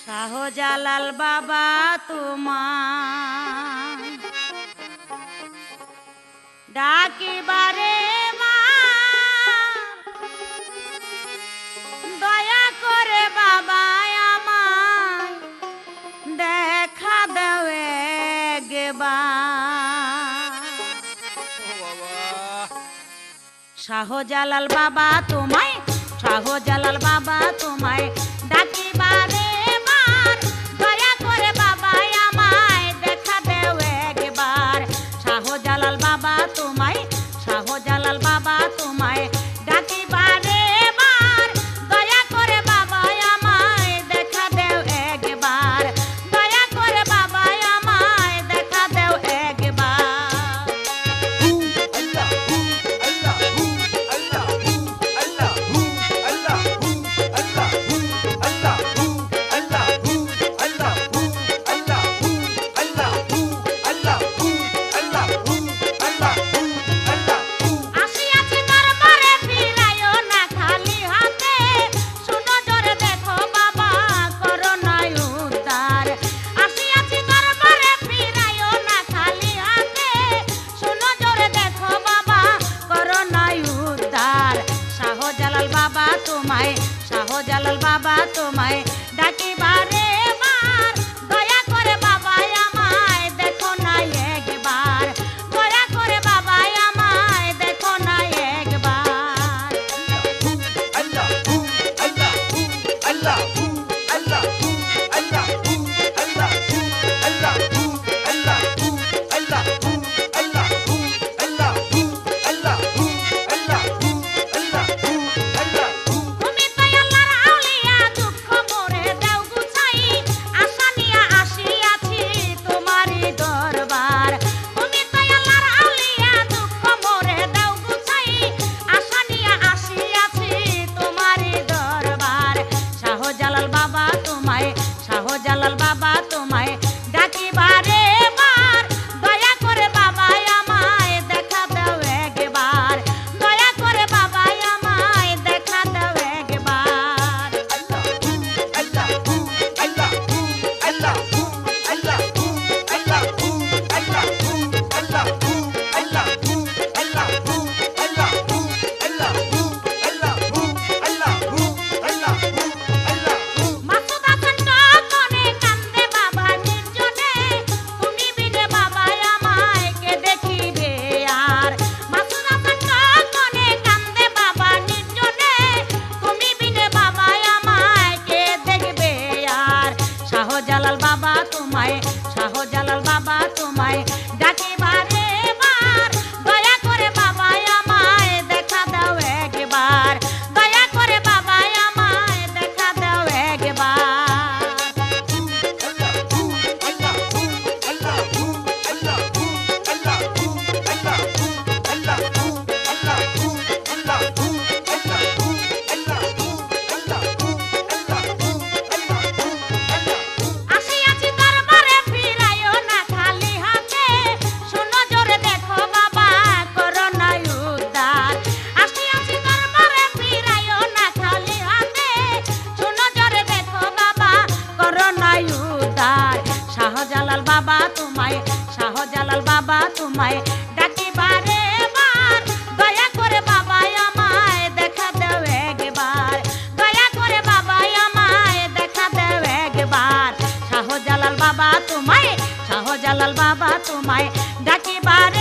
শাহজালাল বাবা তোমার ডাকিবারে মা দয়া করে বাবা আমায় দেখা দাও একবার। শাহজালাল বাবা তোমায়, শাহজালাল বাবা তোমায় ডাকিবারে বার, দয়া করে বাবা আমায় দেখা দাও একবার। শাহজালাল বাবা তোমায়, শাহজালাল বাবা তোমায় ডাকিবারে বার, দয়া করে বাবা আমায় দেখা দাও একবার, দয়া করে বাবা আমায় দেখা দাও একবার। শাহজালাল বাবা তোমায় ডাকিবারে বার, দয়া করে বাবা আমায় দেখো না একবার, দয়া করে বাবা আমায় দেখো না একবার। শাহজালাল বাবা তোমায় ডাকিবারে বার, দয়া করে বাবা আমায় দেখা দাও একবার, দয়া করে বাবা আমায় দেখা দাও একবার। শাহজালাল বাবা তোমায়, শাহজালাল বাবা তোমায় ডাকিবারে বার, দয়া করে বাবা আমায় দেখা দাও একবার, দয়া করে বাবা আমায় দেখা দাও একবার। শাহজালাল বাবা তোমায়, শাহজালাল বাবা তোমায় ডাকিবারে বার, দয়া করে বাবা আমায় দেখা দাও একবার, দয়া করে বাবা আমায় দেখা দাও একবার। শাহজালাল বাবা তোমায়, শাহজালাল বাবা তোমায় ডাকিবারে